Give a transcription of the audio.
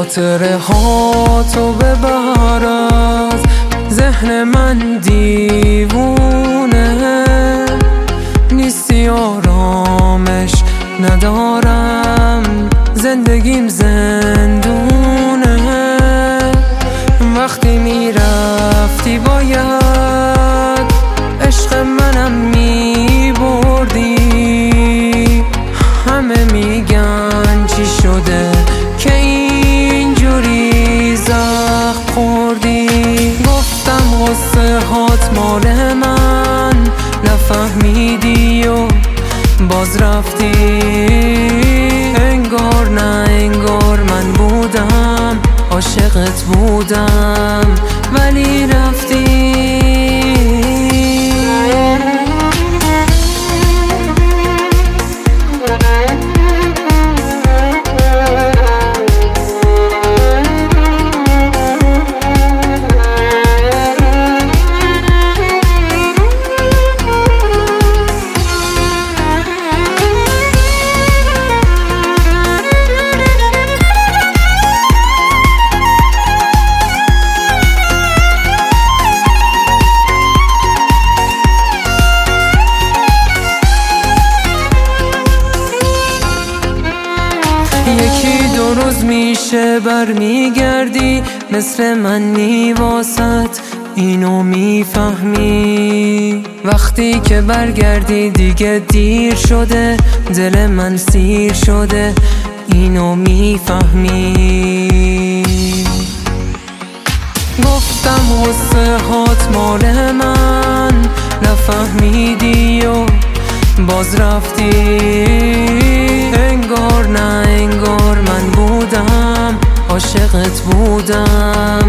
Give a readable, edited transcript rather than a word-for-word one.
خاطره ها تو ببر از ذهن من، دیوونه نیستی، آرامش ندارم، زندگیم زندونه. وقتی میرفتی باید عشق منم میبردی. همه میگن چی شده که اینجوری زخم خوردی. گفتم غصه هات مال من، نفهمیدی و باز رفتی. انگار نه انگار من بودم، عاشقت بودم ولی رفتی. یکی دو روز میشه برمیگردی، مثل منی واسط اینو میفهمی. وقتی که برگردی دیگه دیر شده، دل من سیر شده اینو میفهمی. گفتم غصه هات مال من، نفهمیدی و باز رفتی. انگار نه انگار من بودم، عاشقت بودم